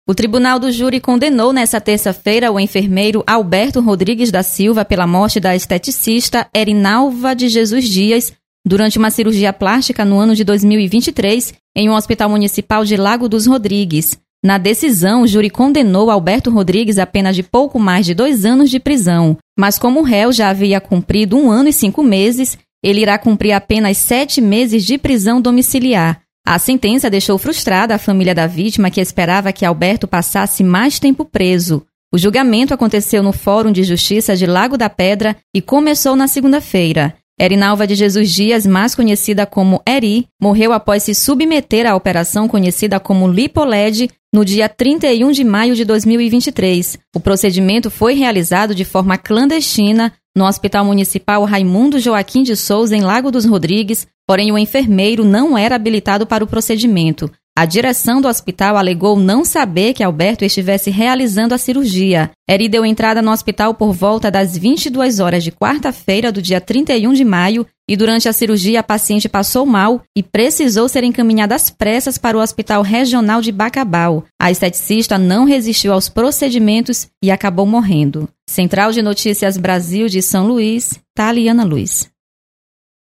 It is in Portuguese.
O Tribunal do Júri condenou nesta terça-feira o enfermeiro Alberto Rodrigues da Silva pela morte da esteticista Erinalva de Jesus Dias durante uma cirurgia plástica no ano de 2023 em um hospital municipal de Lago dos Rodrigues. Na decisão, o júri condenou Alberto Rodrigues a pena de pouco mais de 2 anos de prisão, mas como o réu já havia cumprido 1 ano e 5 meses, ele irá cumprir apenas 7 meses de prisão domiciliar. A sentença deixou frustrada a família da vítima, que esperava que Alberto passasse mais tempo preso. O julgamento aconteceu no Fórum de Justiça de Lago da Pedra e começou na segunda-feira. Erinalva de Jesus Dias, mais conhecida como Eri, morreu após se submeter à operação conhecida como LipoLed no dia 31 de maio de 2023. O procedimento foi realizado de forma clandestina no Hospital Municipal Raimundo Joaquim de Souza, em Lago dos Rodrigues, porém o enfermeiro não era habilitado para o procedimento. A direção do hospital alegou não saber que Alberto estivesse realizando a cirurgia. Eri deu entrada no hospital por volta das 22 horas de quarta-feira do dia 31 de maio e durante a cirurgia a paciente passou mal e precisou ser encaminhada às pressas para o Hospital Regional de Bacabal. A esteticista não resistiu aos procedimentos e acabou morrendo. Central de Notícias Brasil de São Luís, Taliana Luz.